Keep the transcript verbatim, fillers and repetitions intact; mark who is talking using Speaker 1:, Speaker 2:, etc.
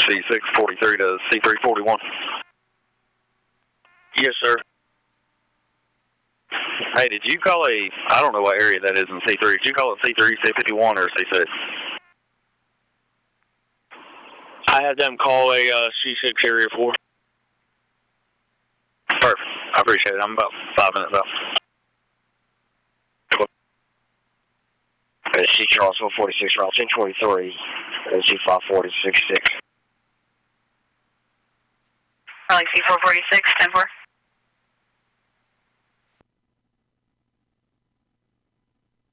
Speaker 1: C six forty-three to C three forty-one.
Speaker 2: Yes, sir.
Speaker 1: Hey, did you call a, I don't know what area that is in C three. Did you call it C three, C fifty-one, or C six?
Speaker 2: I had them call a uh, C six area four.
Speaker 1: Perfect. I appreciate it. I'm about five minutes out.
Speaker 3: C Charles one forty-six, route ten twenty-three, G five forty, sixty-six.
Speaker 4: Raleigh C four forty-six, ten four.